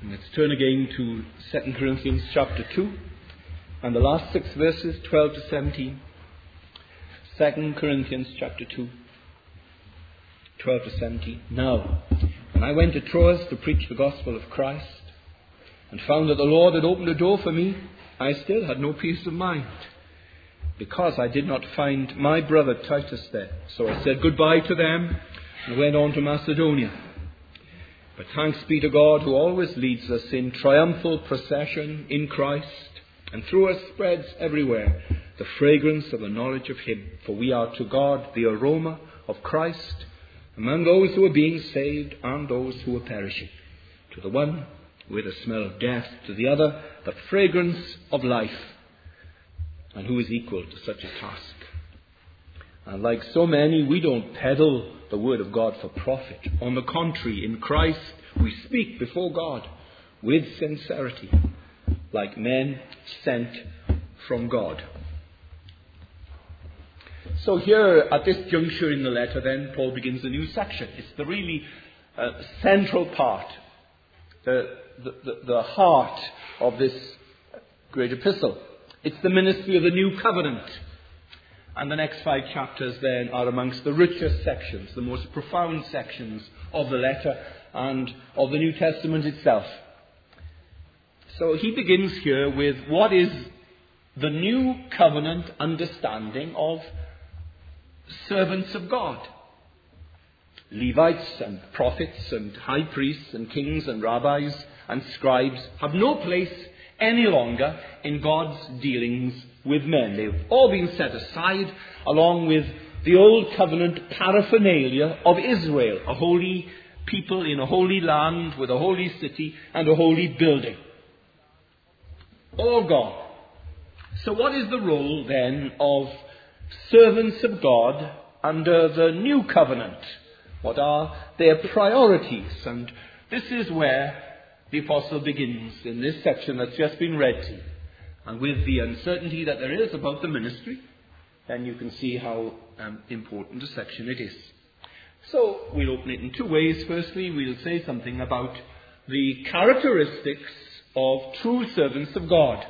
Let's turn again to 2 Corinthians chapter 2 and the last 6 verses, 12 to 17. 2 Corinthians chapter 2, 12 to 17. Now, when I went to Troas to preach the gospel of Christ and found that the Lord had opened a door for me, I still had no peace of mind, because I did not find my brother Titus there. So I said goodbye to them and went on to Macedonia. But thanks be to God, who always leads us in triumphal procession in Christ, and through us spreads everywhere the fragrance of the knowledge of Him. For we are to God the aroma of Christ among those who are being saved and those who are perishing. To the one, with the smell of death; to the other, the fragrance of life. And who is equal to such a task? And like so many, we don't peddle the word of God for profit. On the contrary, in Christ we speak before God with sincerity, like men sent from God. So here, at this juncture in the letter, then, Paul begins a new section. It's the really central part, the heart of this great epistle. It's the ministry of the new covenant. And the next 5 chapters then are amongst the richest sections, the most profound sections of the letter and of the New Testament itself. So he begins here with what is the new covenant understanding of servants of God. Levites and prophets and high priests and kings and rabbis and scribes have no place any longer in God's dealings with men. They've all been set aside along with the old covenant paraphernalia of Israel, a holy people in a holy land with a holy city and a holy building. All gone. So what is the role then of servants of God under the new covenant? What are their priorities? And this is where the apostle begins in this section that's just been read to you. And with the uncertainty that there is about the ministry, then you can see how important a section it is. So we'll open it in 2 ways. Firstly, we'll say something about the characteristics of true servants of God.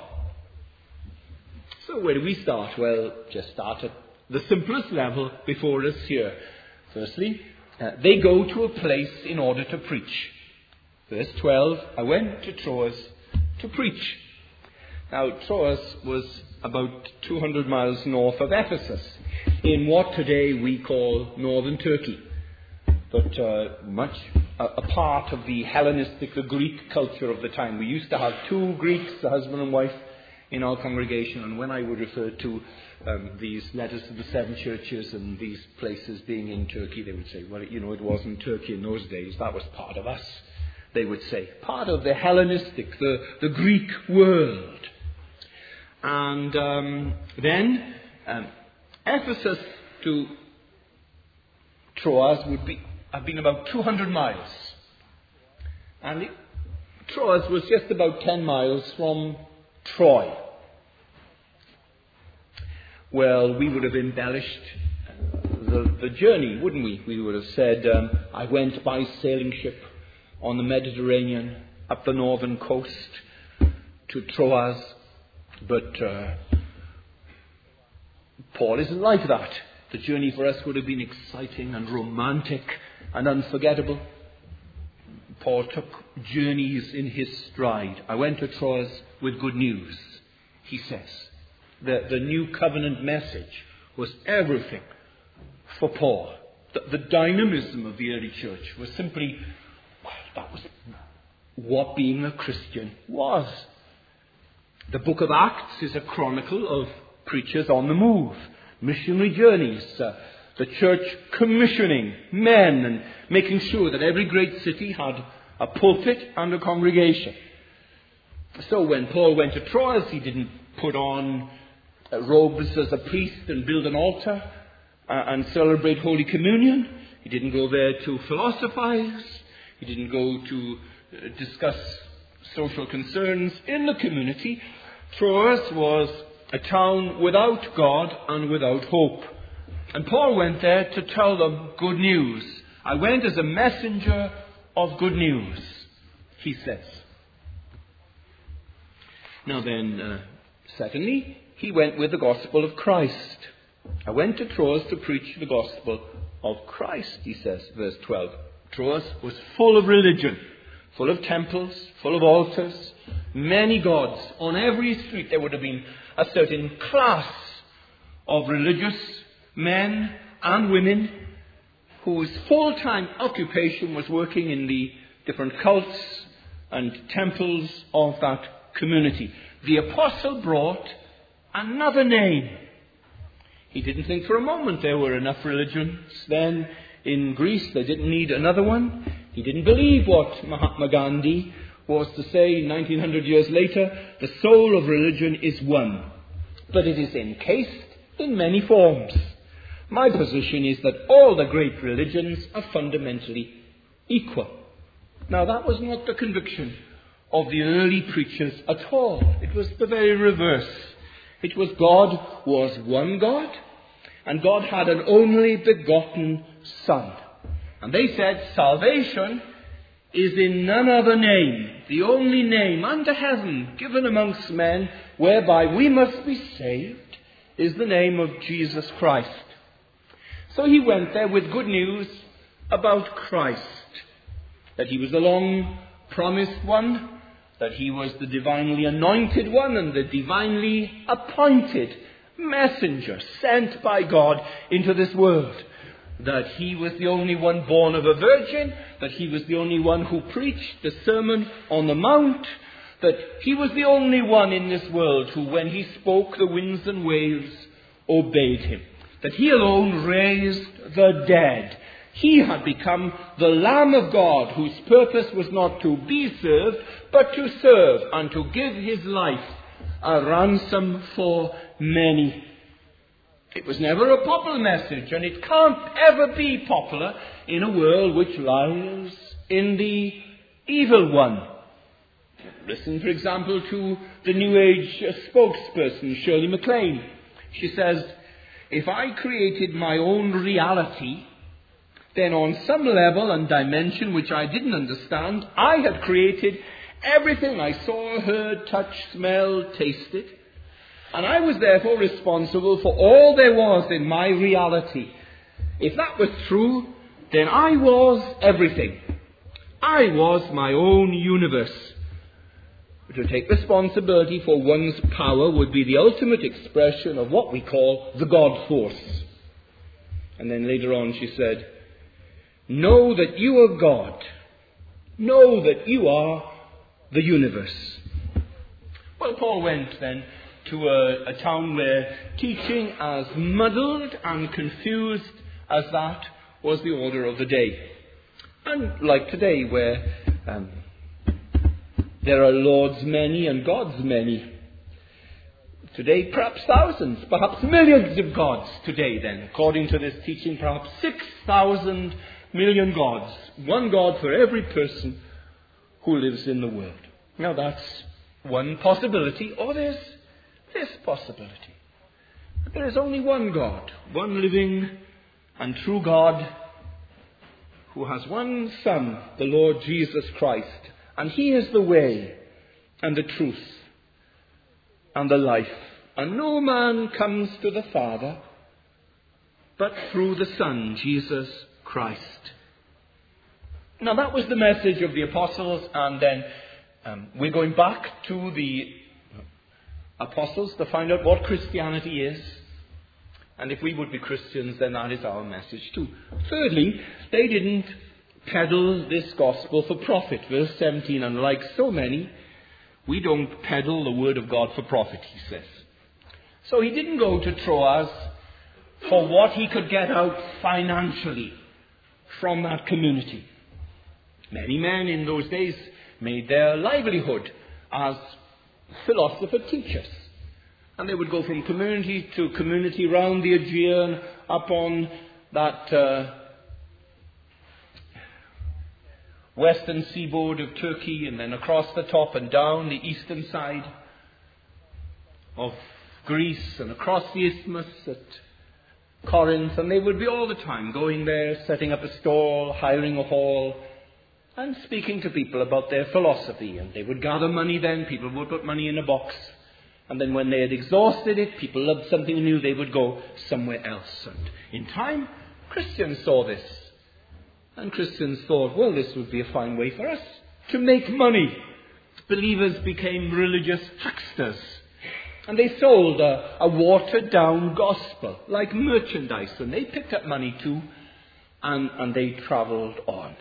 So where do we start? Well, just start at the simplest level before us here. Firstly, they go to a place in order to preach. Verse 12, I went to Troas to preach. Now, Troas was about 200 miles north of Ephesus, in what today we call northern Turkey, but much a part of the Hellenistic, the Greek culture of the time. We used to have 2 Greeks, a husband and wife, in our congregation, and when I would refer to these letters to the 7 churches and these places being in Turkey, they would say, well, it wasn't Turkey in those days, that was part of us. They would say, part of the Hellenistic, the Greek world. And then Ephesus to Troas would have been about 200 miles. And Troas was just about 10 miles from Troy. Well, we would have embellished the journey, wouldn't we? We would have said, I went by sailing ship on the Mediterranean, up the northern coast to Troas. But Paul isn't like that. The journey for us would have been exciting and romantic and unforgettable. Paul took journeys in his stride. I went to Troas with good news, he says. The new covenant message was everything for Paul. The dynamism of the early church was simply, that was what being a Christian was. The book of Acts is a chronicle of preachers on the move, missionary journeys, the church commissioning men and making sure that every great city had a pulpit and a congregation. So when Paul went to Troas, he didn't put on robes as a priest and build an altar and celebrate Holy Communion. He didn't go there to philosophize. He didn't go to discuss social concerns in the community. Troas was a town without God and without hope. And Paul went there to tell them good news. I went as a messenger of good news, he says. Now then, secondly, he went with the gospel of Christ. I went to Troas to preach the gospel of Christ, he says, verse 12. Troas was full of religion, full of temples, full of altars, many gods. On every street there would have been a certain class of religious men and women whose full-time occupation was working in the different cults and temples of that community. The apostle brought another name. He didn't think for a moment there were enough religions then in Greece. They didn't need another one. He didn't believe what Mahatma Gandhi was to say 1900 years later, the soul of religion is one, but it is encased in many forms. My position is that all the great religions are fundamentally equal. Now that was not the conviction of the early preachers at all. It was the very reverse. It was God was one God, and God had an only begotten Son. And they said salvation is in none other name, the only name under heaven given amongst men whereby we must be saved is the name of Jesus Christ. So he went there with good news about Christ, that he was the long promised one, that he was the divinely anointed one and the divinely appointed messenger sent by God into this world, that he was the only one born of a virgin, that he was the only one who preached the Sermon on the Mount, that he was the only one in this world who, when he spoke, the winds and waves obeyed him, that he alone raised the dead. He had become the Lamb of God, whose purpose was not to be served, but to serve and to give his life a ransom for many. It was never a popular message, and it can't ever be popular in a world which lies in the evil one. Listen, for example, to the New Age spokesperson, Shirley MacLaine. She says, if I created my own reality, then on some level and dimension which I didn't understand, I had created everything I saw, heard, touched, smelled, tasted. And I was therefore responsible for all there was in my reality. If that was true, then I was everything. I was my own universe. To take responsibility for one's power would be the ultimate expression of what we call the God force. And then later on she said, know that you are God. Know that you are the universe. Well, Paul went then to a town where teaching as muddled and confused as that was the order of the day. And like today, where there are Lord's many and God's many. Today, perhaps thousands, perhaps millions of gods today then. According to this teaching, perhaps 6,000 million gods. One God for every person who lives in the world. Now that's one possibility, or there's this possibility. There is only one God, one living and true God, who has one Son, the Lord Jesus Christ. And he is the way and the truth and the life. And no man comes to the Father but through the Son, Jesus Christ. Now that was the message of the apostles, and then we're going back to the apostles to find out what Christianity is. And if we would be Christians, then that is our message too. Thirdly, they didn't peddle this gospel for profit. Verse 17, and like so many, we don't peddle the word of God for profit, he says. So he didn't go to Troas for what he could get out financially from that community. Many men in those days made their livelihood as philosopher teachers. And they would go from community to community round the Aegean, up on that western seaboard of Turkey, and then across the top and down the eastern side of Greece, and across the isthmus at Corinth. And they would be all the time going there, setting up a stall, hiring a hall, and speaking to people about their philosophy. And they would gather money then. People would put money in a box. And then when they had exhausted it, people loved something new, they would go somewhere else. And in time, Christians saw this. And Christians thought, well, this would be a fine way for us to make money. Believers became religious hucksters. And they sold a watered-down gospel, like merchandise. And they picked up money too, and they travelled on.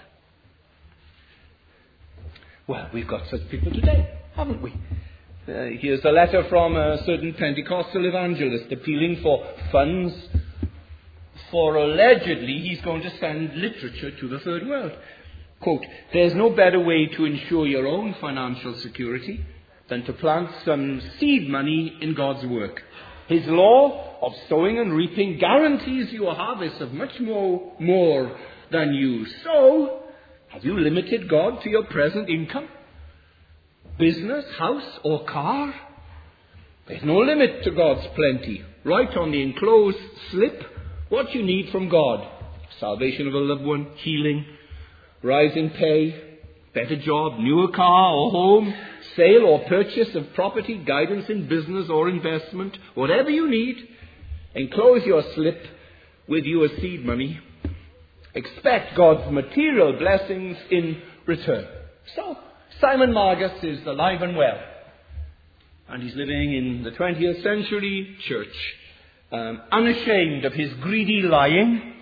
Well, we've got such people today, haven't we? Here's a letter from a certain Pentecostal evangelist appealing for funds for allegedly he's going to send literature to the third world. Quote, "There's no better way to ensure your own financial security than to plant some seed money in God's work. His law of sowing and reaping guarantees you a harvest of much more than you sow. Have you limited God to your present income? Business, house, or car? There's no limit to God's plenty. Write on the enclosed slip what you need from God. Salvation of a loved one, healing, rise in pay, better job, newer car or home, sale or purchase of property, guidance in business or investment, whatever you need. Enclose your slip with your seed money. Expect God's material blessings in return." So, Simon Margus is alive and well. And he's living in the 20th century church, unashamed of his greedy lying.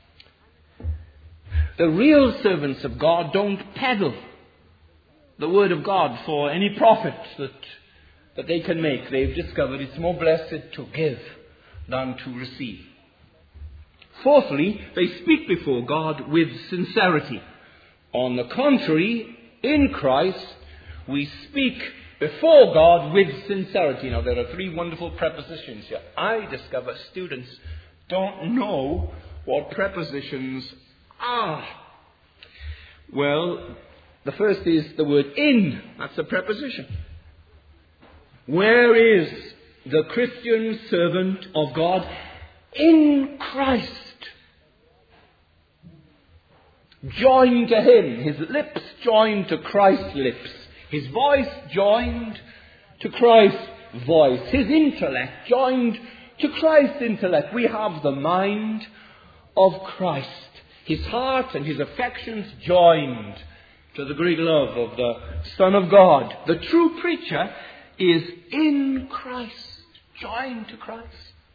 The real servants of God don't peddle the word of God for any profit that they can make. They've discovered it's more blessed to give than to receive. Fourthly, they speak before God with sincerity. On the contrary, in Christ, we speak before God with sincerity. Now, there are three wonderful prepositions here. I discover students don't know what prepositions are. Well, the first is the word in. That's a preposition. Where is the Christian servant of God? In Christ. Joined to him, his lips joined to Christ's lips, his voice joined to Christ's voice, his intellect joined to Christ's intellect. We have the mind of Christ, his heart and his affections joined to the great love of the Son of God. The true preacher is in Christ, joined to Christ.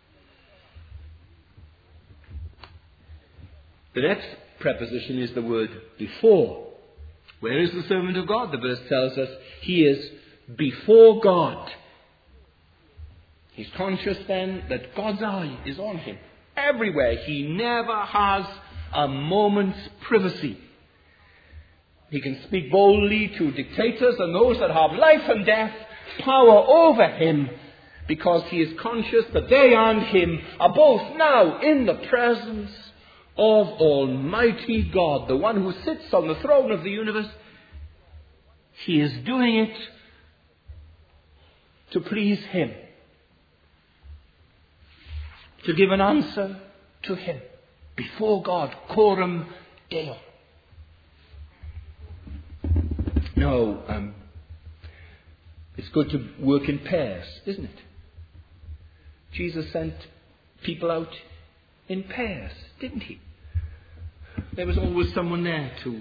The next preposition is the word before. Where is the servant of God? The verse tells us he is before God. He's conscious then that God's eye is on him. Everywhere. He never has a moment's privacy. He can speak boldly to dictators and those that have life and death power over him, because he is conscious that they and him are both now in the presence of Almighty God, the one who sits on the throne of the universe. He is doing it to please him, to give an answer to him before God, coram Deo. No, it's good to work in pairs, isn't it? Jesus sent people out in pairs, didn't he? There was always someone there to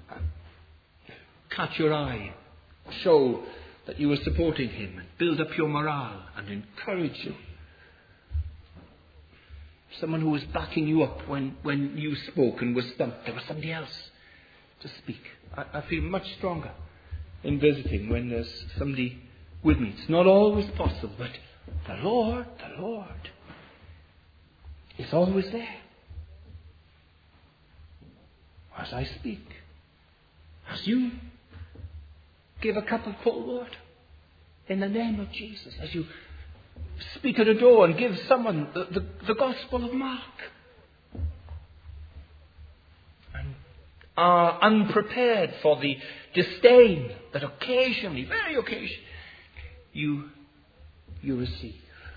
catch your eye, show that you were supporting him, and build up your morale and encourage you. Someone who was backing you up when you spoke and was stumped. There was somebody else to speak. I feel much stronger in visiting when there's somebody with me. It's not always possible, but the Lord is always there. As I speak, as you give a cup of cold water in the name of Jesus, as you speak at a door and give someone the Gospel of Mark, and are unprepared for the disdain that occasionally, very occasionally, you receive.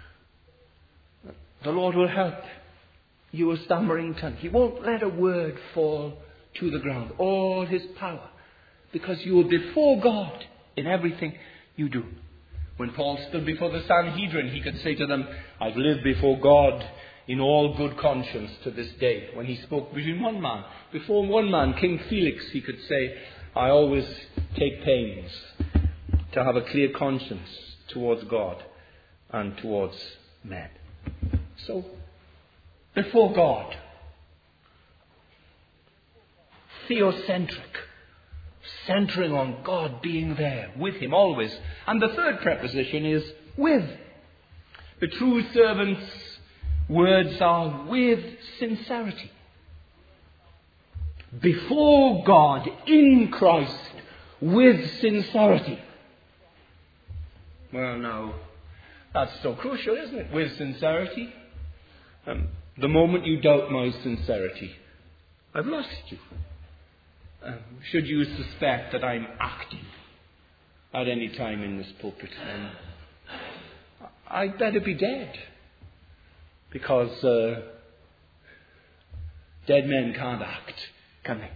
The Lord will help you, a stammering tongue. He won't let a word fall to the ground. All his power because you are before God in everything you do. When Paul stood before the Sanhedrin, he could say to them, I've lived before God in all good conscience to this day. When he spoke before one man, King Felix, he could say, I always take pains to have a clear conscience towards God and towards men. So, before God, theocentric, centering on God being there with him always. And the third preposition is with. The true servant's words are with sincerity. Before God, in Christ, with sincerity. Well, now, that's so crucial, isn't it? With sincerity. The moment you doubt my sincerity, I've lost you. Should you suspect that I'm acting at any time in this pulpit, I'd better be dead. Because dead men can't act, can they?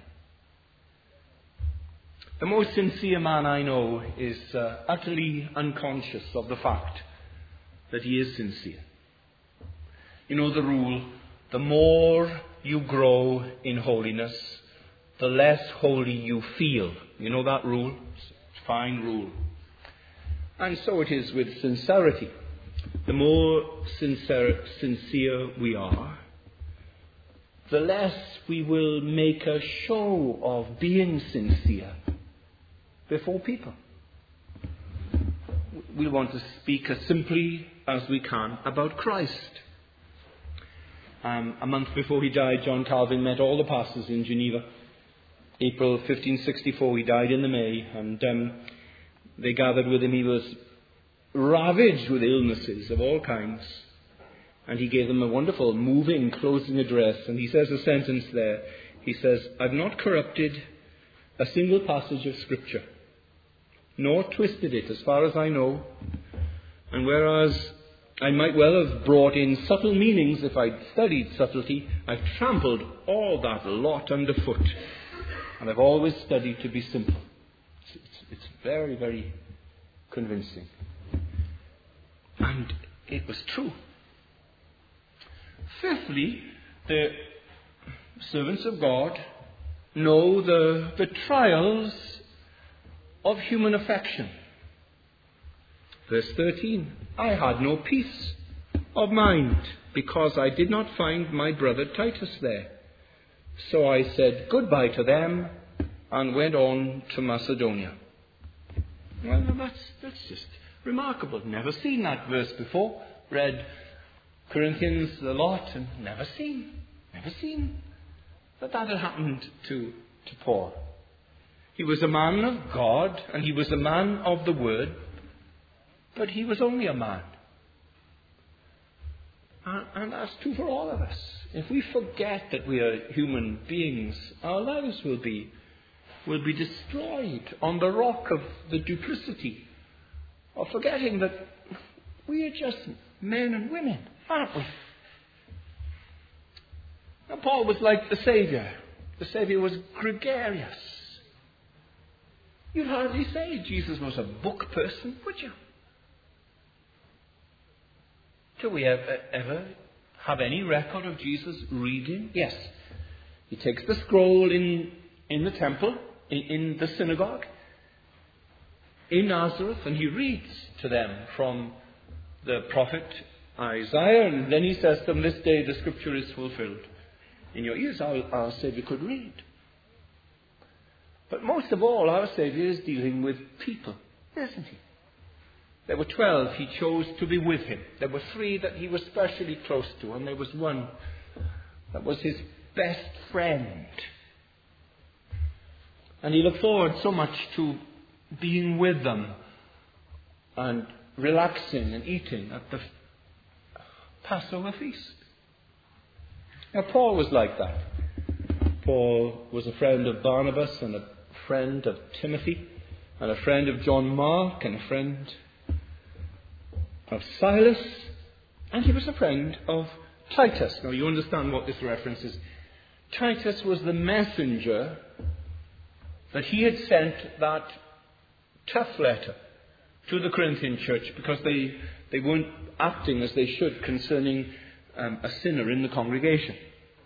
The most sincere man I know is utterly unconscious of the fact that he is sincere. You know the rule, the more you grow in holiness, the less holy you feel. You know that rule? It's a fine rule. And so it is with sincerity. The more sincere we are, the less we will make a show of being sincere before people. We want to speak as simply as we can about Christ. A month before he died, John Calvin met all the pastors in Geneva. April 1564, he died in the May, and they gathered with him. He was ravaged with illnesses of all kinds. And he gave them a wonderful, moving closing address. And he says a sentence there. He says, I've not corrupted a single passage of Scripture, nor twisted it as far as I know. And whereas I might well have brought in subtle meanings if I'd studied subtlety, I've trampled all that lot underfoot. And I've always studied to be simple. It's very, very convincing. And it was true. Fifthly, the servants of God know the trials of human affection. Verse 13, I had no peace of mind because I did not find my brother Titus there. So I said goodbye to them and went on to Macedonia. Well, that's just remarkable. Never seen that verse before. Read Corinthians a lot and never seen that had happened to Paul. He was a man of God and he was a man of the Word, but he was only a man. And that's true for all of us. If we forget that we are human beings, our lives will be destroyed on the rock of the duplicity of forgetting that we are just men and women, aren't we? Now, Paul was like the Saviour. The Saviour was gregarious. You'd hardly say Jesus was a book person, would you? Do we ever have any record of Jesus reading? Yes. He takes the scroll in the temple, in the synagogue, in Nazareth, and he reads to them from the prophet Isaiah, and then he says to them, this day the scripture is fulfilled in your ears. Our Saviour could read. But most of all, our Saviour is dealing with people, isn't he? There were 12 he chose to be with him. There were 3 that he was specially close to, and there was one that was his best friend. And he looked forward so much to being with them and relaxing and eating at the Passover feast. Now, Paul was like that. Paul was a friend of Barnabas and a friend of Timothy and a friend of John Mark and a friend of Silas, and he was a friend of Titus. Now you understand what this reference is. Titus was the messenger that he had sent that tough letter to the Corinthian church because they weren't acting as they should concerning a sinner in the congregation.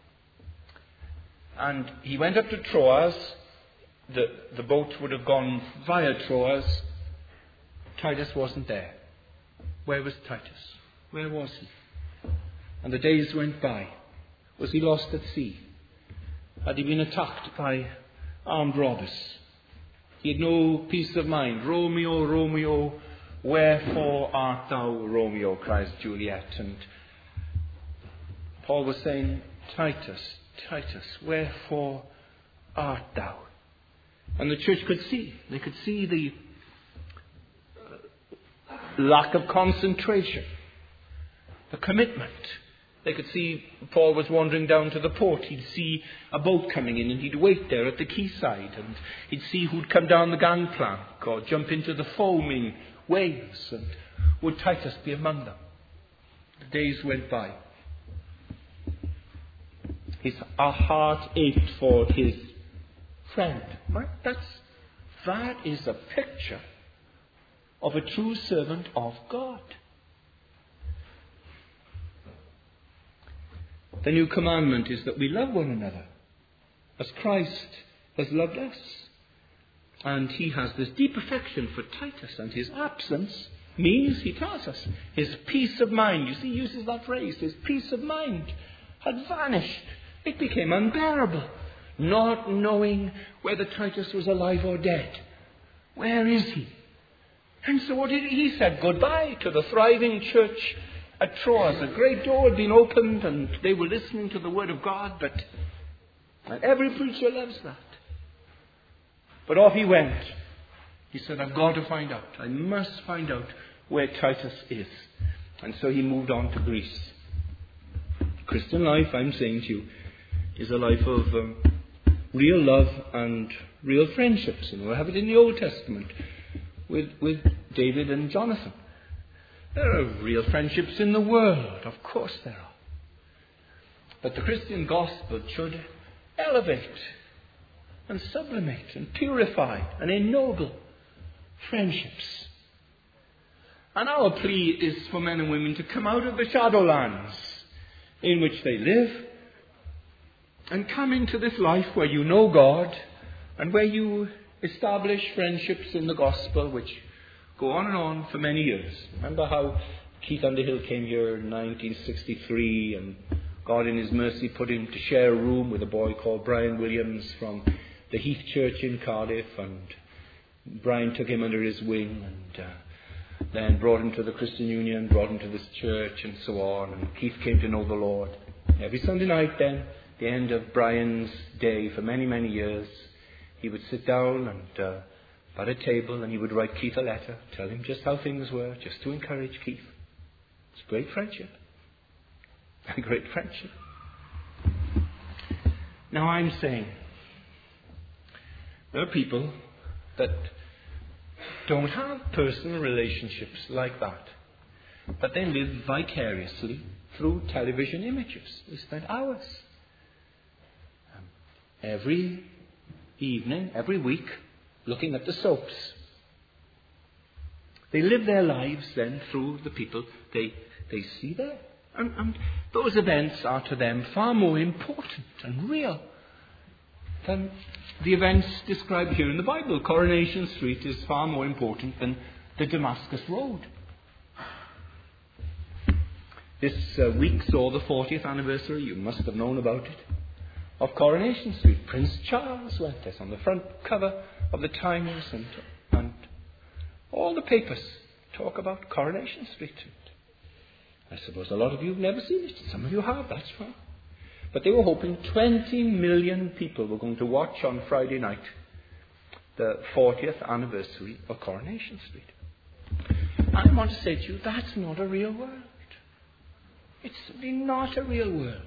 And he went up to Troas. The boat would have gone via Troas. Titus wasn't there. Where was Titus? Where was he? And the days went by. Was he lost at sea? Had he been attacked by armed robbers? He had no peace of mind. Romeo, Romeo, wherefore art thou, Romeo, cries Juliet. And Paul was saying, Titus, Titus, wherefore art thou? And the church could see. They could see the lack of concentration, the commitment. They could see Paul was wandering down to the port. He'd see a boat coming in and he'd wait there at the quayside, and he'd see who'd come down the gangplank or jump into the foaming waves, and would Titus be among them? The days went by. Our heart ached for his friend. Right? That is a picture of a true servant of God. The new commandment is that we love one another as Christ has loved us. And he has this deep affection for Titus, and his absence means, he tells us, his peace of mind. You see, he uses that phrase, his peace of mind had vanished. It became unbearable, not knowing whether Titus was alive or dead. Where is he? And so what did he said goodbye to the thriving church at Troas. A great door had been opened and they were listening to the word of God, but and every preacher loves that. But off he went. He said, I've got to find out. I must find out where Titus is. And so he moved on to Greece. Christian life, I'm saying to you, is a life of real love and real friendships. We have it in the Old Testament with David and Jonathan. There are real friendships in the world. Of course there are. But the Christian gospel should elevate and sublimate and purify and ennoble friendships. And our plea is for men and women to come out of the shadowlands in which they live and come into this life where you know God and where you establish friendships in the gospel which go on and on for many years. Remember how Keith Underhill came here in 1963 and God in his mercy put him to share a room with a boy called Brian Williams from the Heath Church in Cardiff, and Brian took him under his wing and then brought him to the Christian Union, brought him to this church and so on, and Keith came to know the Lord. Every Sunday night then, the end of Brian's day for many, many years, he would sit down and at a table and he would write Keith a letter, tell him just how things were, just to encourage Keith. It's a great friendship. A great friendship. Now I'm saying, there are people that don't have personal relationships like that, but they live vicariously through television images. They spend hours every evening, every week, looking at the soaps. They live their lives then through the people they see there. And those events are to them far more important and real than the events described here in the Bible. Coronation Street is far more important than the Damascus Road. This week saw the 40th anniversary, you must have known about it, of Coronation Street. Prince Charles went there on the front cover of the Times, and all the papers talk about Coronation Street. I suppose a lot of you have never seen it. Some of you have, that's fine. But they were hoping 20 million people were going to watch on Friday night the 40th anniversary of Coronation Street. I want to say to you, that's not a real world. It's simply not a real world.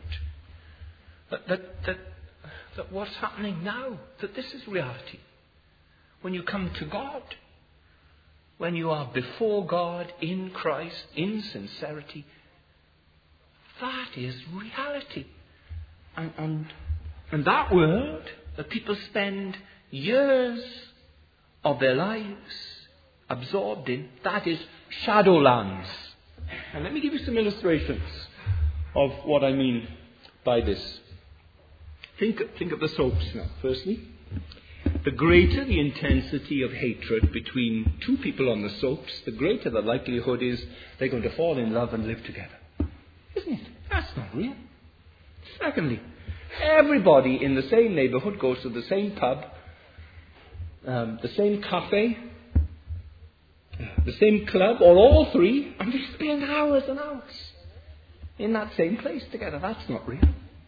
That what's happening now, that this is reality. When you come to God, when you are before God in Christ, in sincerity, that is reality. And that world that people spend years of their lives absorbed in, that is shadowlands. And let me give you some illustrations of what I mean by this. Think of the soaps now. Firstly, the greater the intensity of hatred between two people on the soaps, the greater the likelihood is they're going to fall in love and live together. Isn't it? That's not real. Secondly, everybody in the same neighbourhood goes to the same pub, the same cafe, the same club, or all three, and they spend hours and hours in that same place together. That's not real.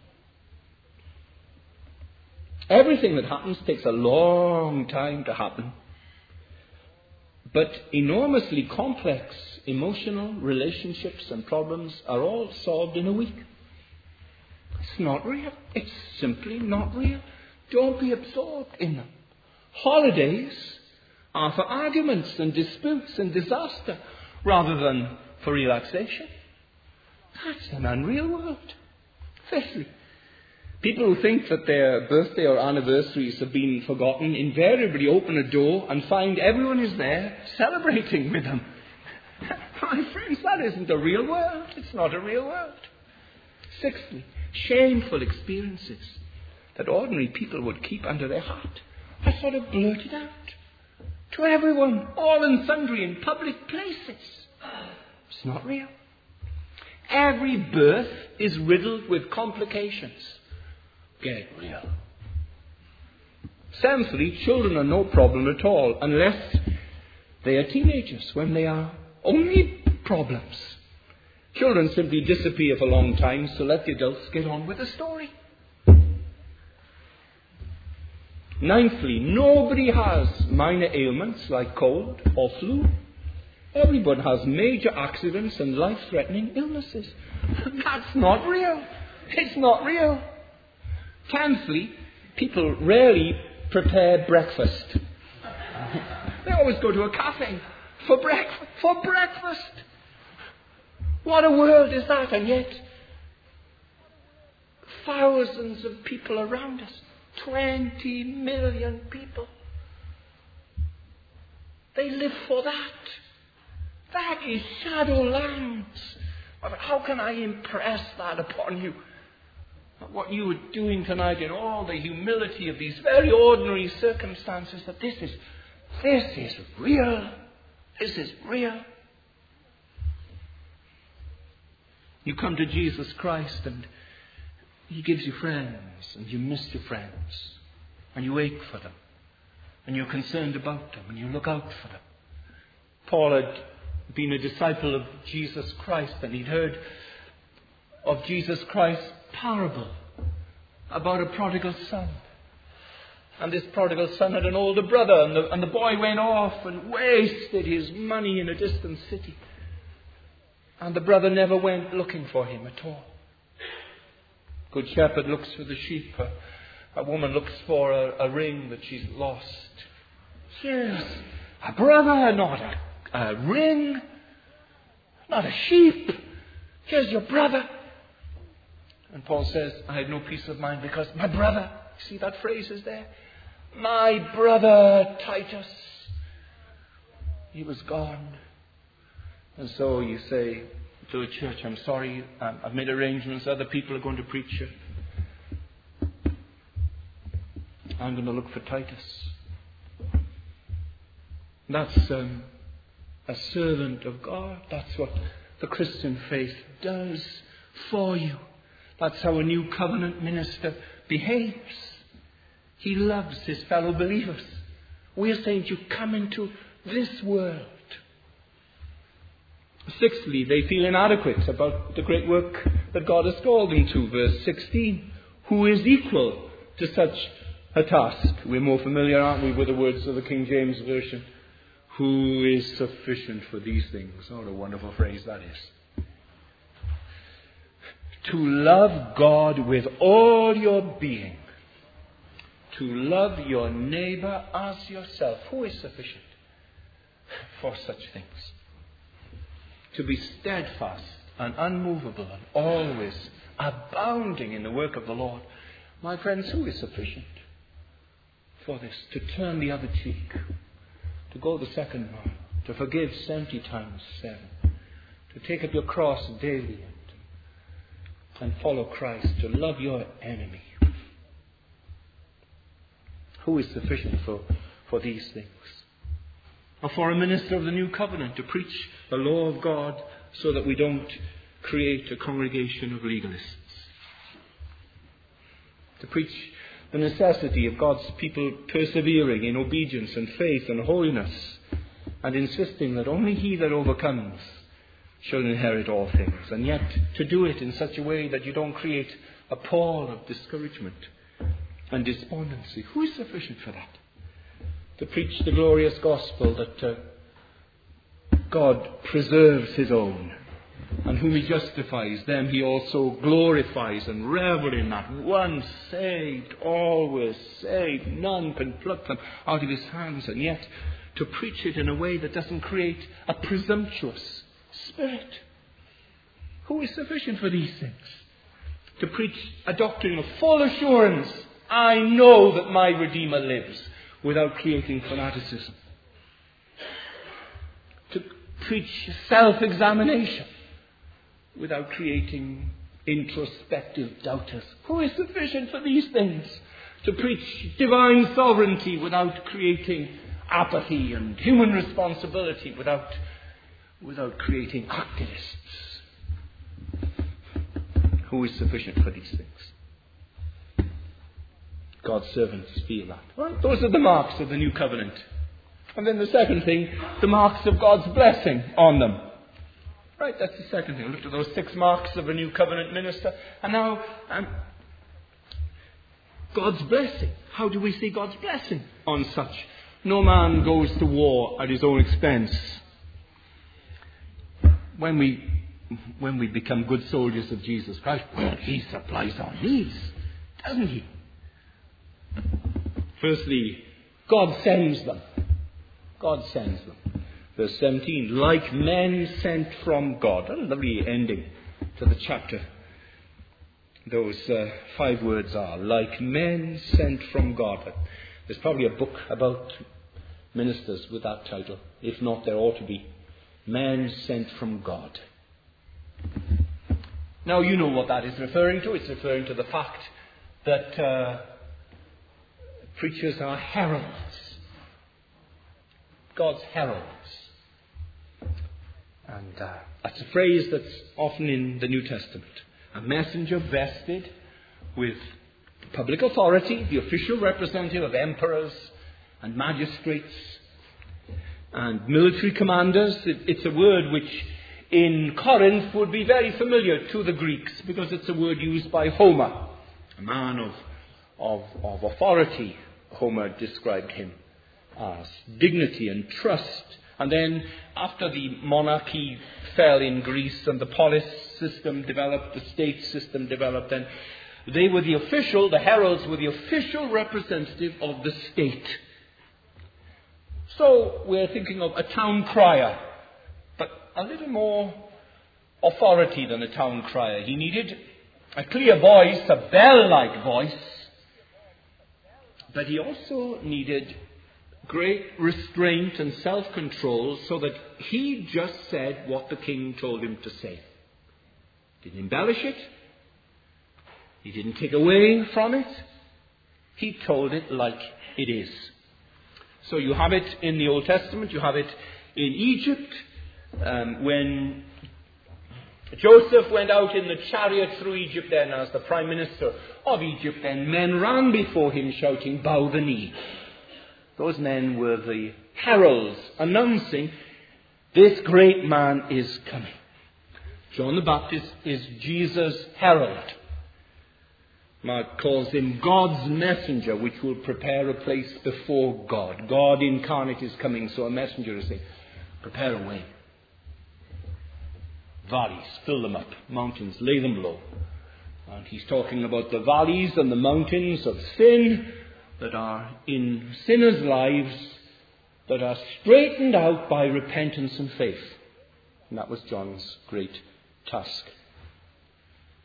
Everything that happens takes a long time to happen. But enormously complex emotional relationships and problems are all solved in a week. It's not real. It's simply not real. Don't be absorbed in them. Holidays are for arguments and disputes and disaster rather than for relaxation. That's an unreal world. Fifthly, people who think that their birthday or anniversaries have been forgotten invariably open a door and find everyone is there celebrating with them. My friends, that isn't a real world. It's not a real world. Sixthly, shameful experiences that ordinary people would keep under their heart are sort of blurted out to everyone, all and sundry, in public places. It's not real. Every birth is riddled with complications. Get real. Seventhly, children are no problem at all unless they are teenagers, when they are only problems. Children simply disappear for a long time, so let the adults get on with the story. Ninthly, nobody has minor ailments like cold or flu. Everyone has major accidents and life-threatening illnesses. That's not real. It's not real. Tenthly, people rarely prepare breakfast. They always go to a cafe for breakfast. What a world is that? And yet, thousands of people around us, 20 million people, they live for that. That is shadowlands. How can I impress that upon you? What you were doing tonight in all the humility of these very ordinary circumstances, that this is real. This is real. You come to Jesus Christ and He gives you friends, and you miss your friends, and you ache for them, and you're concerned about them, and you look out for them. Paul had been a disciple of Jesus Christ, and he'd heard of Jesus Christ's parable about a prodigal son. And this prodigal son had an older brother, and the boy went off and wasted his money in a distant city. And the brother never went looking for him at all. Good shepherd looks for the sheep. A woman looks for a ring that she's lost. Here's a brother, not a ring, not a sheep. Here's your brother. And Paul says, I had no peace of mind because my brother, see that phrase is there? My brother Titus, he was gone. And so you say to a church, I'm sorry, I've made arrangements, other people are going to preach here. I'm going to look for Titus. That's a servant of God. That's what the Christian faith does for you. That's how a new covenant minister behaves. He loves his fellow believers. We're saying you come into this world. Sixthly, they feel inadequate about the great work that God has called them to. Verse 16. Who is equal to such a task? We're more familiar, aren't we, with the words of the King James Version. Who is sufficient for these things? What a wonderful phrase that is. To love God with all your being. To love your neighbor as yourself. Who is sufficient for such things? To be steadfast and unmovable and always abounding in the work of the Lord. My friends, who is sufficient for this, to turn the other cheek, to go the second mile, to forgive 70 times 7, to take up your cross daily and follow Christ, to love your enemy. Who is sufficient for these things? Or for a minister of the new covenant to preach the law of God so that we don't create a congregation of legalists? To preach the necessity of God's people persevering in obedience and faith and holiness, and insisting that only he that overcomes shall inherit all things, and yet to do it in such a way that you don't create a pall of discouragement and despondency. Who is sufficient for that? To preach the glorious gospel that God preserves his own, and whom he justifies, them he also glorifies, and revel in that. Once saved, always saved. None can pluck them out of his hands. And yet to preach it in a way that doesn't create a presumptuous spirit. Who is sufficient for these things? To preach a doctrine of full assurance. I know that my Redeemer lives, without creating fanaticism. To preach self-examination without creating introspective doubters. Who is sufficient for these things? To preach divine sovereignty without creating apathy and human responsibility, without creating activists. Who is sufficient for these things? God's servants feel that. Right? Those are the marks of the new covenant. And then the second thing, the marks of God's blessing on them. Right, that's the second thing. Look at those 6 marks of a new covenant minister. And now, God's blessing. How do we see God's blessing on such? No man goes to war at his own expense. When we become good soldiers of Jesus Christ, well, he supplies our needs, doesn't he? Firstly, God sends them. God sends them. Verse 17, like men sent from God. What a lovely ending to the chapter. Those 5 words are, like men sent from God. There's probably a book about ministers with that title. If not, there ought to be. Men sent from God. Now you know what that is referring to. It's referring to the fact that preachers are heralds. God's heralds. And that's a phrase that's often in the New Testament. A messenger vested with public authority, the official representative of emperors and magistrates and military commanders. It's a word which in Corinth would be very familiar to the Greeks, because it's a word used by Homer, a man of authority. Homer described him as dignity and trust. And then after the monarchy fell in Greece and the polis system developed, the state system developed, then they were the heralds were the official representative of the state. So we're thinking of a town crier, but a little more authority than a town crier. He needed a clear voice, a bell-like voice, but he also needed great restraint and self-control so that he just said what the king told him to say. Didn't embellish it. He didn't take away from it. He told it like it is. So you have it in the Old Testament. You have it in Egypt. When Joseph went out in the chariot through Egypt then as the prime minister of Egypt, then men ran before him shouting, "Bow the knee." Those men were the heralds announcing, this great man is coming. John the Baptist is Jesus' herald. Mark calls him God's messenger, which will prepare a place before God. God incarnate is coming, so a messenger is saying, prepare a way. Valleys, fill them up. Mountains, lay them low. And he's talking about the valleys and the mountains of sin that are in sinners' lives, that are straightened out by repentance and faith. And that was John's great task.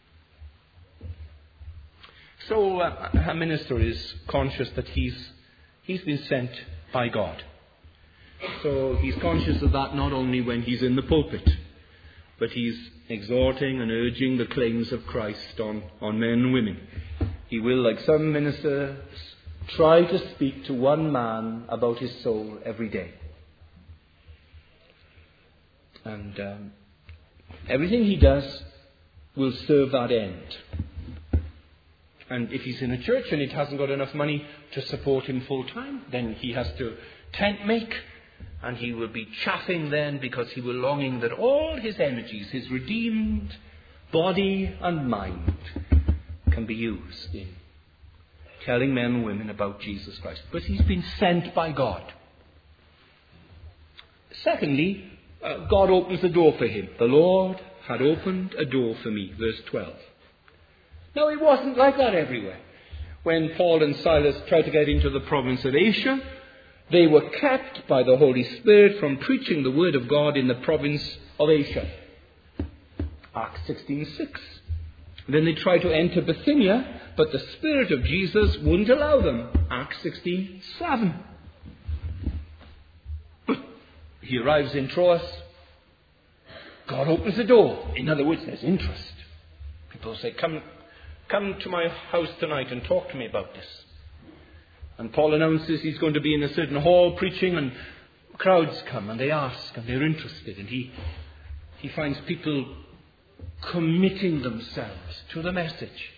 So a minister is conscious that he's He's been sent by God. So he's conscious of that not only when he's in the pulpit, but he's exhorting and urging the claims of Christ on men and women. He will, like some ministers, try to speak to one man about his soul every day. And everything he does will serve that end. And if he's in a church and it hasn't got enough money to support him full time, then he has to tent make. And he will be chaffing then because he will longing that all his energies, his redeemed body and mind, can be used in telling men and women about Jesus Christ. But he's been sent by God. Secondly, God opens the door for him. The Lord had opened a door for me, verse 12. Now, it wasn't like that everywhere. When Paul and Silas tried to get into the province of Asia, they were kept by the Holy Spirit from preaching the word of God in the province of Asia. Acts 16:6. Then they tried to enter Bithynia, but the Spirit of Jesus wouldn't allow them. Acts 16:7. But he arrives in Troas. God opens the door. In other words, there's interest. People say, come to my house tonight and talk to me about this. And Paul announces he's going to be in a certain hall preaching, and crowds come and they ask and they're interested. And he finds people committing themselves to the message,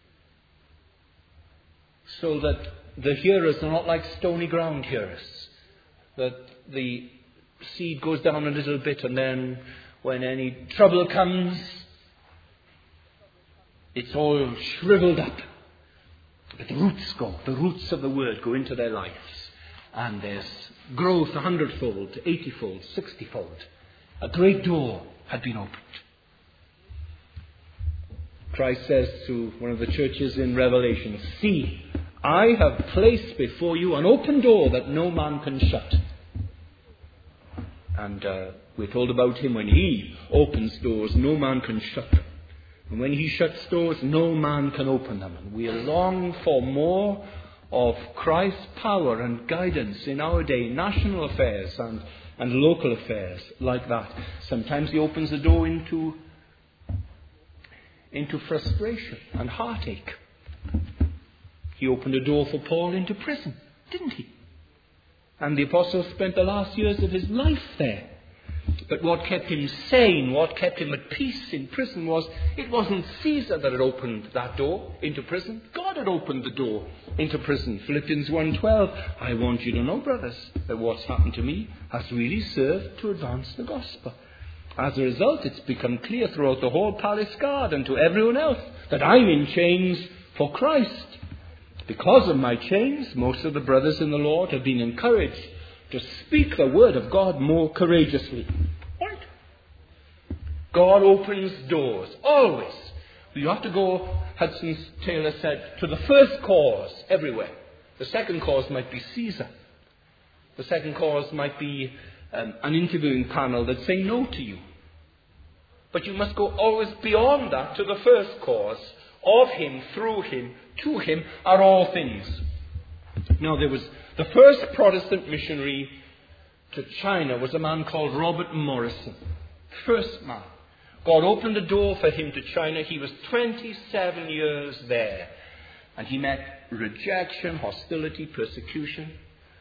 so that the hearers are not like stony ground hearers, that the seed goes down a little bit and then when any trouble comes, it's all shriveled up. But the roots of the word go into their lives, and there's growth 100-fold, 80-fold, 60-fold. A great door had been opened. Christ says to one of the churches in Revelation, "See, I have placed before you an open door that no man can shut." And we're told about him, when he opens doors, no man can shut them. And when he shuts doors, no man can open them. And we long for more of Christ's power and guidance in our day, national affairs and local affairs like that. Sometimes he opens the door into frustration and heartache. He opened a door for Paul into prison, didn't he? And the apostle spent the last years of his life there. But what kept him sane, what kept him at peace in prison was, it wasn't Caesar that had opened that door into prison. God had opened the door into prison. Philippians 1:12, "I want you to know, brothers, that what's happened to me has really served to advance the gospel. As a result, it's become clear throughout the whole palace guard and to everyone else that I'm in chains for Christ. Because of my chains, most of the brothers in the Lord have been encouraged to speak the word of God more courageously." Right? God opens doors, always. You have to go, Hudson Taylor said, to the first cause everywhere. The second cause might be Caesar. The second cause might be an interviewing panel that say no to you. But you must go always beyond that to the first cause. Of him, through him, to him are all things. Now, there was the first Protestant missionary to China was a man called Robert Morrison. First man. God opened the door for him to China. He was 27 years there. And he met rejection, hostility, persecution.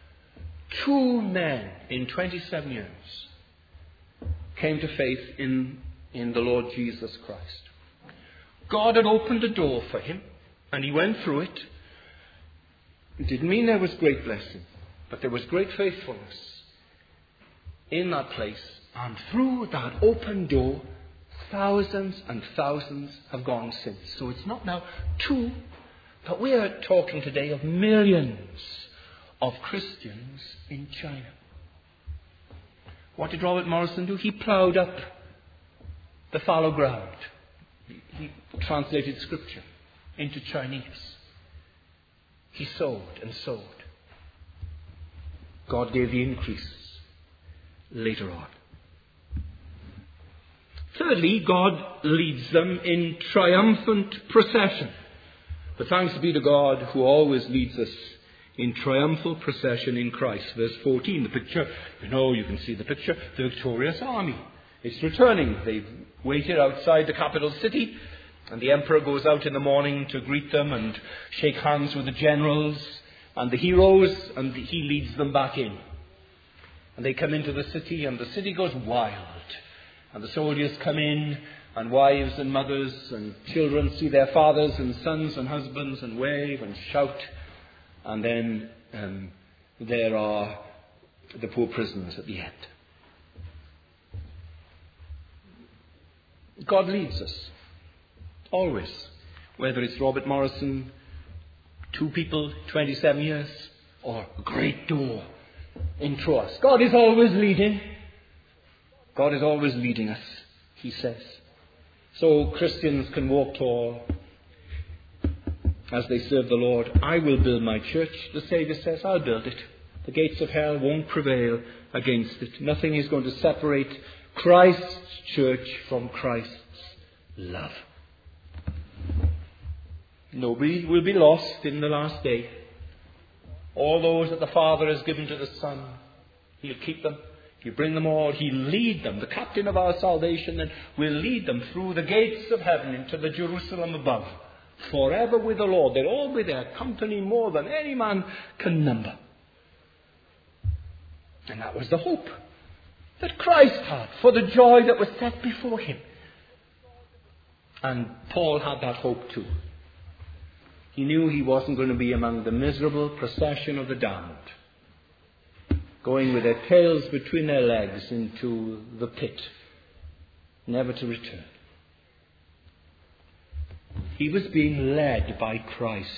2 men in 27 years came to faith in the Lord Jesus Christ. God had opened a door for him, and he went through it. It didn't mean there was great blessing, but there was great faithfulness in that place. And through that open door, thousands and thousands have gone since. So it's not now 2, but we are talking today of millions of Christians in China. What did Robert Morrison do? He ploughed up the fallow ground. He translated Scripture into Chinese. He sowed and sowed. God gave the increase later on. Thirdly, God leads them in triumphant procession. But thanks be to God who always leads us in triumphal procession in Christ. Verse 14, the picture, you can see the picture, the victorious army. It's returning. They've waited outside the capital city, and the emperor goes out in the morning to greet them and shake hands with the generals and the heroes, and he leads them back in. And they come into the city, and the city goes wild. And the soldiers come in, and wives and mothers and children see their fathers and sons and husbands and wave and shout. And then there are the poor prisoners at the end. God leads us, always. Whether it's Robert Morrison, 2 people, 27 years, or a great door in Troas. God is always leading. God is always leading us, he says. So Christians can walk tall as they serve the Lord. I will build my church, the Saviour says. I'll build it. The gates of hell won't prevail against it. Nothing is going to separate Christ's church from Christ's love. Nobody will be lost in the last day. All those that the Father has given to the Son, he'll keep them. He'll bring them all. He'll lead them. The captain of our salvation then will lead them through the gates of heaven into the Jerusalem above. Forever with the Lord. They'll all be there, company more than any man can number. And that was the hope that Christ had for the joy that was set before him. And Paul had that hope too. He knew he wasn't going to be among the miserable procession of the damned, going with their tails between their legs into the pit, never to return. He was being led by Christ.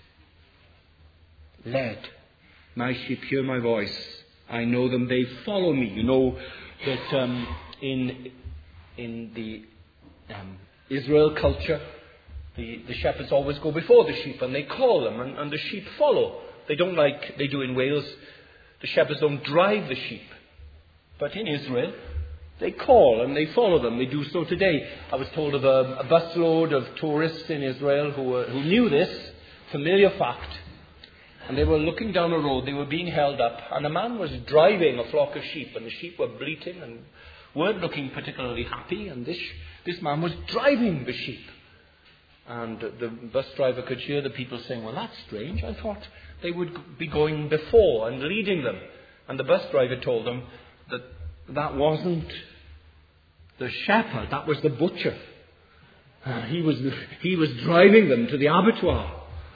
Led. My sheep hear my voice. I know them, they follow me. You know that in the Israel culture, the shepherds always go before the sheep and they call them and the sheep follow. They don't like they do in Wales. The shepherds don't drive the sheep. But in Israel, they call and they follow them. They do so today. I was told of a busload of tourists in Israel who knew this familiar fact. And they were looking down a road. They were being held up. And a man was driving a flock of sheep. And the sheep were bleating and weren't looking particularly happy. And this man was driving the sheep. And the bus driver could hear the people saying, well, that's strange. I thought they would be going before and leading them. And the bus driver told them that wasn't the shepherd, that was the butcher. He was driving them to the abattoir.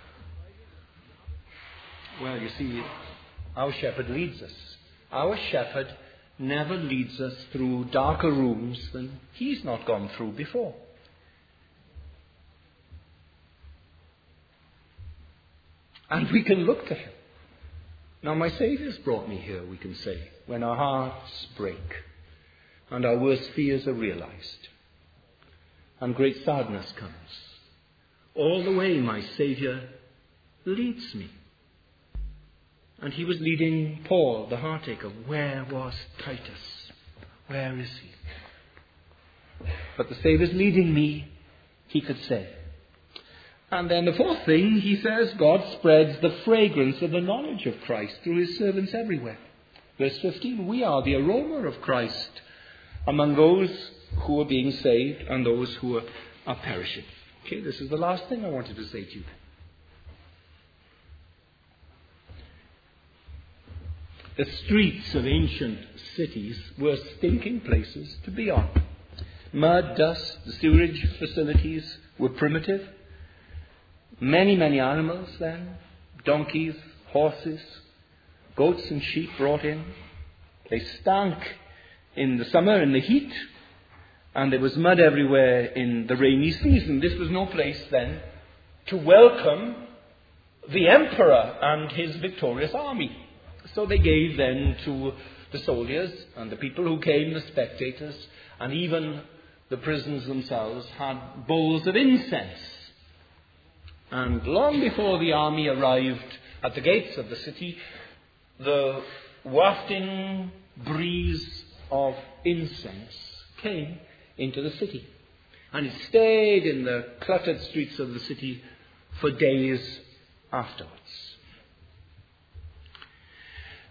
Well, you see, our shepherd leads us. Our shepherd never leads us through darker rooms than he's not gone through before. And we can look to him. Now, my Saviour's brought me here, we can say, when our hearts break and our worst fears are realized and great sadness comes. All the way my Saviour leads me. And he was leading Paul, the heartache of where was Titus? Where is he? But the Saviour's leading me, he could say. And then the fourth thing, he says, God spreads the fragrance of the knowledge of Christ through his servants everywhere. Verse 15, we are the aroma of Christ among those who are being saved and those who are perishing. Okay, this is the last thing I wanted to say to you. The streets of ancient cities were stinking places to be on. Mud, dust, the sewerage facilities were primitive. Many, many animals then, donkeys, horses, goats and sheep brought in. They stank in the summer, in the heat, and there was mud everywhere in the rainy season. This was no place then to welcome the emperor and his victorious army. So they gave then to the soldiers and the people who came, the spectators, and even the prisoners themselves had bowls of incense. And long before the army arrived at the gates of the city, the wafting breeze of incense came into the city. And it stayed in the cluttered streets of the city for days afterwards.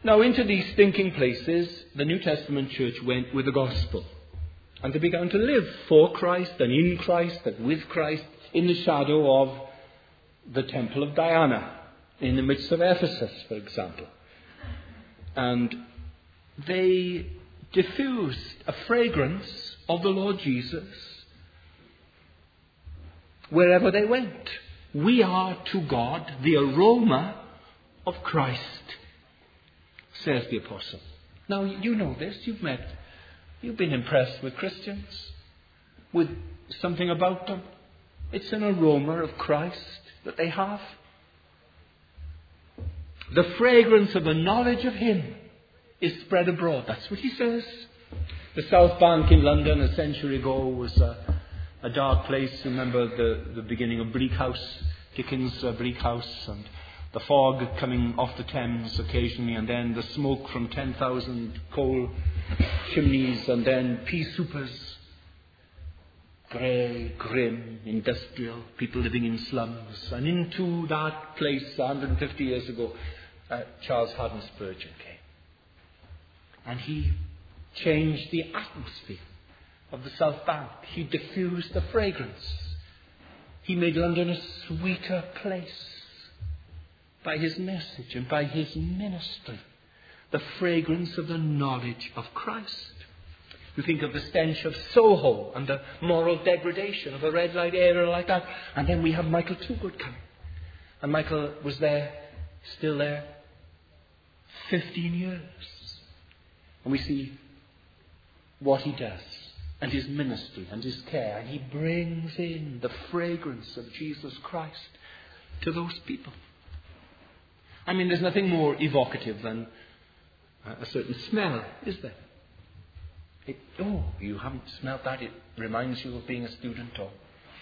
Now, into these stinking places, the New Testament church went with the gospel. And they began to live for Christ and in Christ and with Christ in the shadow of the temple of Diana in the midst of Ephesus, for example. And they diffused a fragrance of the Lord Jesus wherever they went. We are to God the aroma of Christ, says the apostle. Now, you know this. You've been impressed with Christians, with something about them. It's an aroma of Christ that they have. The fragrance of the knowledge of Him is spread abroad. That's what he says. The South Bank in London a century ago was a dark place. Remember the beginning of Bleak House, Dickens' Bleak House, and the fog coming off the Thames occasionally, and then the smoke from 10,000 coal chimneys, and then pea soupers. Grey, grim, industrial, people living in slums. And into that place 150 years ago, Charles Haddon Spurgeon came. And he changed the atmosphere of the South Bank. He diffused the fragrance. He made London a sweeter place by his message and by his ministry. The fragrance of the knowledge of Christ. You think of the stench of Soho and the moral degradation of a red light area like that. And then we have Michael Toogood coming. And Michael was there, still there, 15 years. And we see what he does, and his ministry, and his care. And he brings in the fragrance of Jesus Christ to those people. I mean, there's nothing more evocative than a certain smell, is there? You haven't smelled that. It reminds you of being a student, or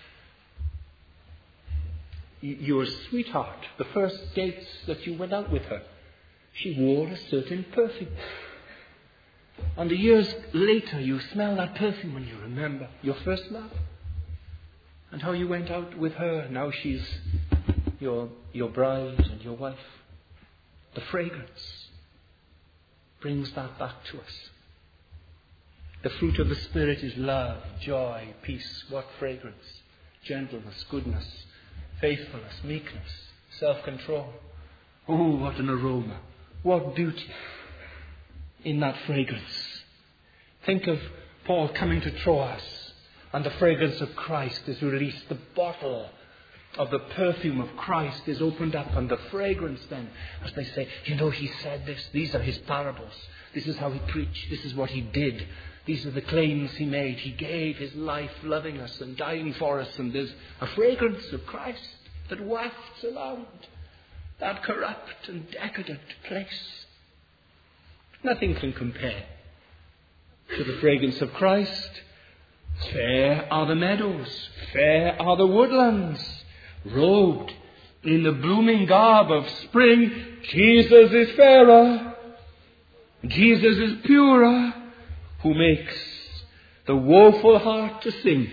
your sweetheart, the first dates that you went out with her, she wore a certain perfume. And years later you smell that perfume and you remember your first love and how you went out with her. Now she's your bride and your wife. The fragrance brings that back to us. The fruit of the Spirit is love, joy, peace. What fragrance? Gentleness, goodness, faithfulness, meekness, self-control. Oh, what an aroma. What beauty in that fragrance. Think of Paul coming to Troas, and the fragrance of Christ is released. The bottle of the perfume of Christ is opened up, and the fragrance then, as they say, he said this. These are his parables. This is how he preached. This is what he did. These are the claims he made. He gave his life loving us and dying for us. And there's a fragrance of Christ that wafts around that corrupt and decadent place. Nothing can compare to the fragrance of Christ. Fair are the meadows. Fair are the woodlands. Robed in the blooming garb of spring, Jesus is fairer. Jesus is purer. Who makes the woeful heart to sing.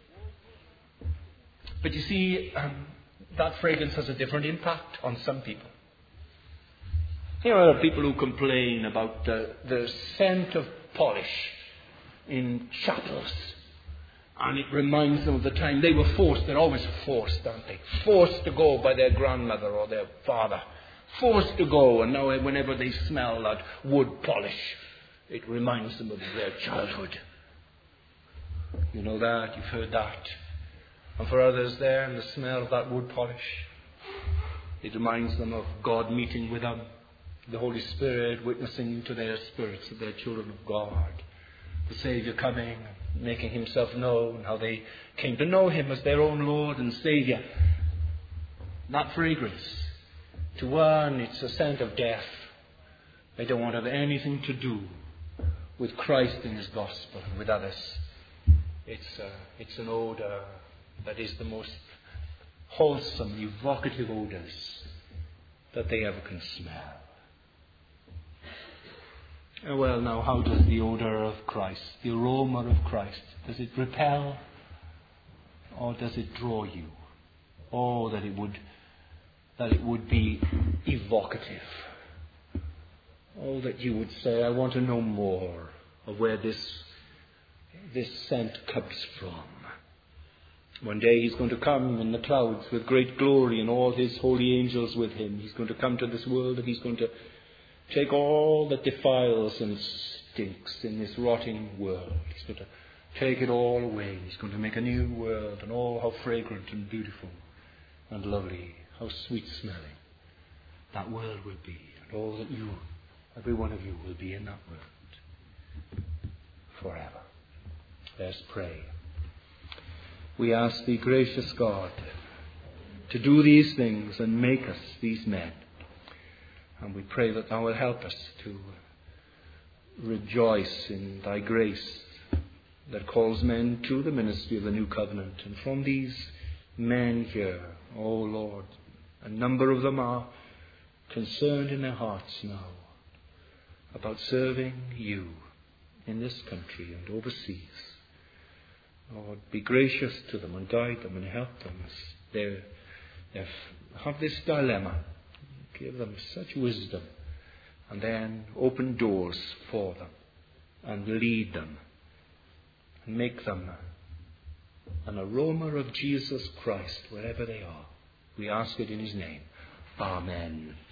But you see, that fragrance has a different impact on some people. There are people who complain about the scent of polish in chapels. And it reminds them of the time they were forced. They're always forced, aren't they? Forced to go by their grandmother or their father. Forced to go, and now whenever they smell that wood polish, it reminds them of their childhood. You know that, you've heard that. And for others there, in the smell of that wood polish, it reminds them of God meeting with them, the Holy Spirit witnessing to their spirits that they're children of God, the Saviour coming, making himself known, how they came to know him as their own Lord and Saviour. That fragrance, to one, it's a scent of death. They don't want to have anything to do with Christ and his gospel. And with others, it's an odour that is the most wholesome, evocative odours that they ever can smell. Well, now, how does the odour of Christ, the aroma of Christ, does it repel or does it draw you? Oh, that it would be evocative. Oh, that you would say, I want to know more of where this scent comes from. One day he's going to come in the clouds with great glory and all his holy angels with him. He's going to come to this world and he's going to take all that defiles and stinks in this rotting world. He's going to take it all away. He's going to make a new world, and oh, how fragrant and beautiful and lovely, how sweet smelling that world will be, and all that you, every one of you, will be in that world forever. Let's pray. We ask thee, gracious God, to do these things and make us these men. And we pray that thou wilt help us to rejoice in thy grace that calls men to the ministry of the new covenant. And from these men here, O Lord, a number of them are concerned in their hearts now about serving you in this country and overseas. Lord, be gracious to them and guide them and help them as they have this dilemma. Give them such wisdom, and then open doors for them and lead them and make them an aroma of Jesus Christ wherever they are. We ask it in his name. Amen.